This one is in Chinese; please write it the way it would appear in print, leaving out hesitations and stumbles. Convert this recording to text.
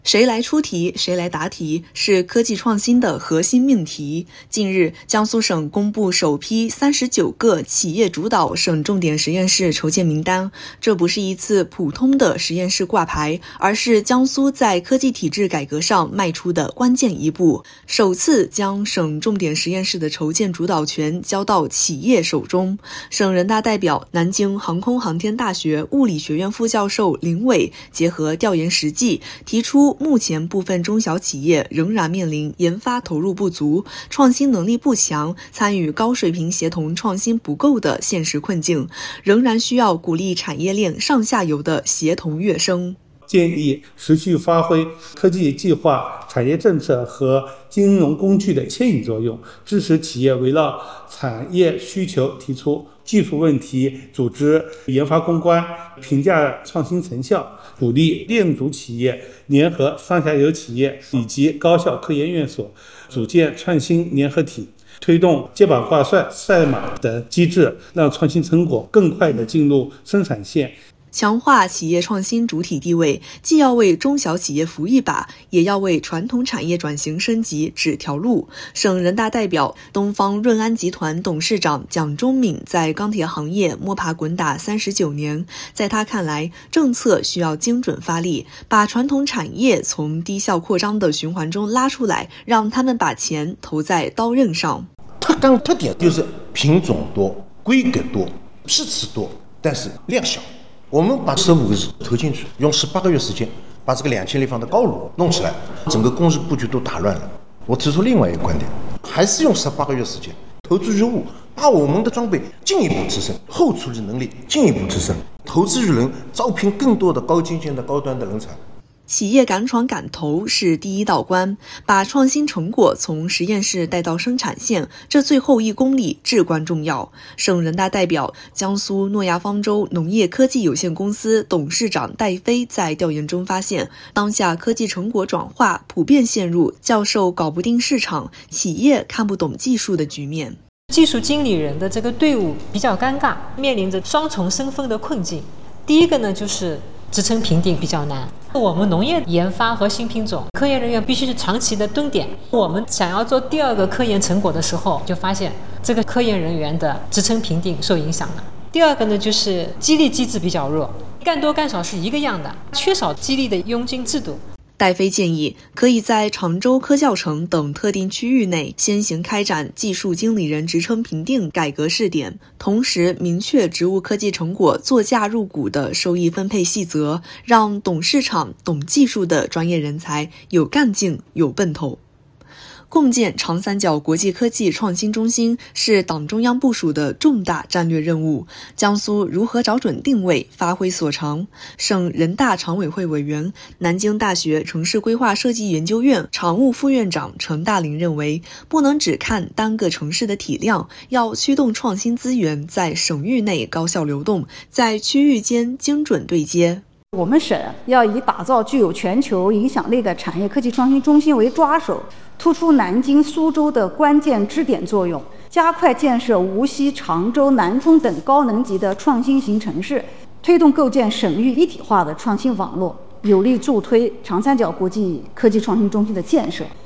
谁来出题，谁来答题，是科技创新的核心命题。近日，江苏省公布首批39个企业主导省重点实验室筹建名单。这不是一次普通的实验室挂牌，而是江苏在科技体制改革上迈出的关键一步，首次将省重点实验室的筹建主导权交到企业手中。省人大代表、南京航空航天大学物理学院副教授林伟结合调研实际，提出目前部分中小企业仍然面临研发投入不足、创新能力不强、参与高水平协同创新不够的现实困境，仍然需要鼓励产业链上下游的协同跃升。 建议持续发挥科技计划、产业政策和金融工具的牵引作用，支持企业围绕产业需求提出技术问题，组织研发攻关，评价创新成效，鼓励链组企业联合上下游企业以及高校科研院所，组建创新联合体，推动接板挂帅、赛马的机制，让创新成果更快地进入生产线。 强化企业创新主体地位，既要为中小企业扶一把，也要为传统产业转型升级指条路。省人大代表、东方润安集团董事长蒋忠敏在钢铁行业摸爬滚打39年，在他看来，政策需要精准发力，把传统产业从低效扩张的循环中拉出来，让他们把钱投在刀刃上。 它刚特点就是品种多、规格多、批次多，但是量小。我们把15个亿投进去，用18个月时间把这个2000立方的高炉弄起来，整个工艺布局都打乱了。我提出另外一个观点，还是用18个月时间投资于物，把我们的装备进一步提升，后处理能力进一步提升，投资于人，招聘更多的高精尖的高端的人才。 企业敢闯敢投是第一道关，把创新成果从实验室带到生产线，这最后1公里至关重要。省人大代表、江苏诺亚方舟农业科技有限公司董事长戴飞在调研中发现，当下科技成果转化普遍陷入教授搞不定市场、企业看不懂技术的局面。 技术经理人的这个队伍比较尴尬，面临着双重身份的困境。第一个呢，就是职称评定比较难。我们农业研发和新品种，科研人员必须是长期的蹲点。我们想要做第2个科研成果的时候，就发现这个科研人员的职称评定受影响了。第2个呢，就是激励机制比较弱，干多干少是一个样的，缺少激励的佣金制度。 戴飞建议，可以在常州科教城等特定区域内先行开展技术经理人职称评定改革试点，同时明确植物科技成果作价入股的收益分配细则，让懂市场、懂技术的专业人才有干劲、有奔头。共建长三角国际科技创新中心是党中央部署的重大战略任务。江苏如何找准定位，发挥所长？省人大常委会委员、南京大学城市规划设计研究院常务副院长程大林认为，不能只看单个城市的体量，要驱动创新资源在省域内高效流动，在区域间精准对接。 我们省要以打造具有全球影响力的产业科技创新中心为抓手，突出南京、苏州的关键支点作用，加快建设无锡、常州、南充等高能级的创新型城市，推动构建省域一体化的创新网络，有力助推长三角国际科技创新中心的建设。